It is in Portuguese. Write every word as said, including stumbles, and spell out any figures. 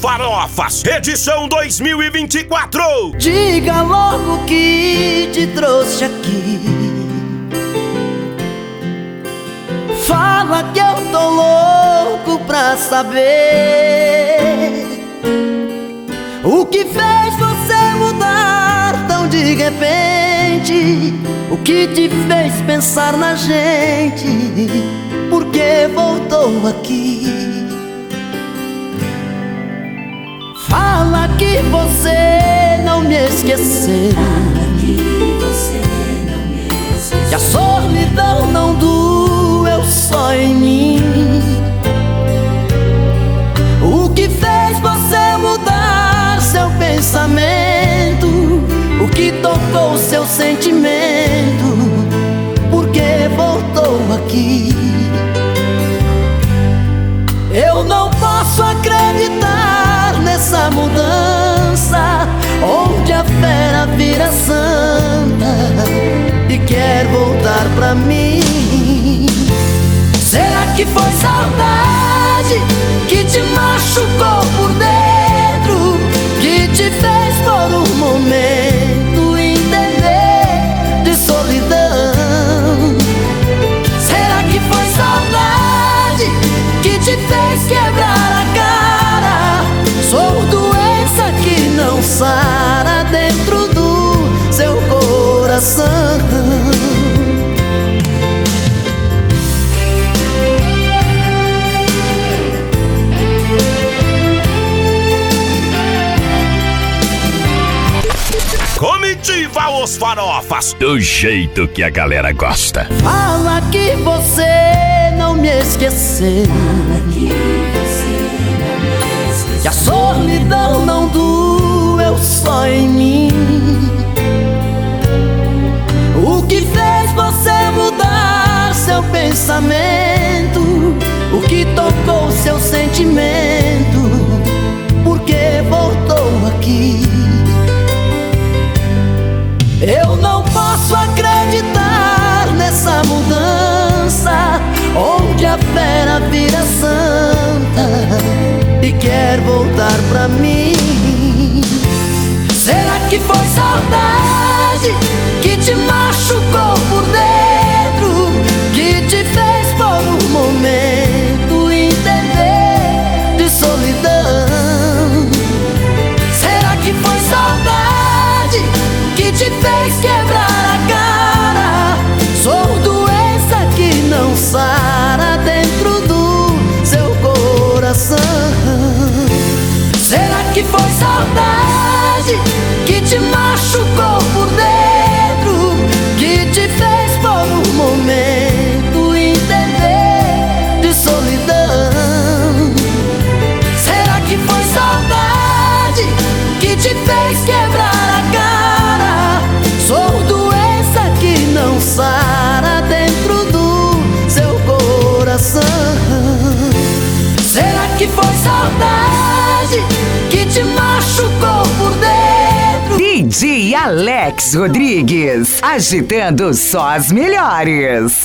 Farofas, edição dois mil e vinte e quatro. Diga logo o que te trouxe aqui. Fala que eu tô louco pra saber o que fez você mudar tão de repente. O que te fez pensar na gente? Por que voltou aqui? Fala que você não me esqueceu. Fala que você não me esqueceu. Que a solidão não doeu só em mim. O que fez você mudar seu pensamento? O que tocou seu sentimento? Por que voltou aqui? Eu não posso acreditar nessa mudança, onde a fera vira santa e quer voltar pra mim. Será que foi saudade que te machucou por dentro, que te fez por um momento entender de solidão? Será que foi saudade que te fez quebrar a cara? Sou doença que não sara dentro do seu coração. Comitiva Os Farofas, do jeito que a galera gosta. Fala que você não me esqueceu. Fala que você não me esqueceu. Que a solidão não doeu só em mim. O que fez você mudar seu pensamento? O que tocou seu sentimento? Por que voltou aqui? Eu não posso acreditar nessa mudança, onde a fera vira santa e quer voltar pra mim. Será que foi saudade que te machucou por dentro, que te fez por um momento entender de solidão? Será que foi saudade que te fez quebrar a cara? Sou doença que não sara dentro do seu coração. Será que foi saudade que te machucou por dentro, que te fez por um momento entender de solidão? Será que foi saudade que te fez quebrar a cara? Sou doença que não sara dentro do seu coração. Será que foi saudade que te machucou por dentro? D J Alex Rodrigues, agitando só as melhores.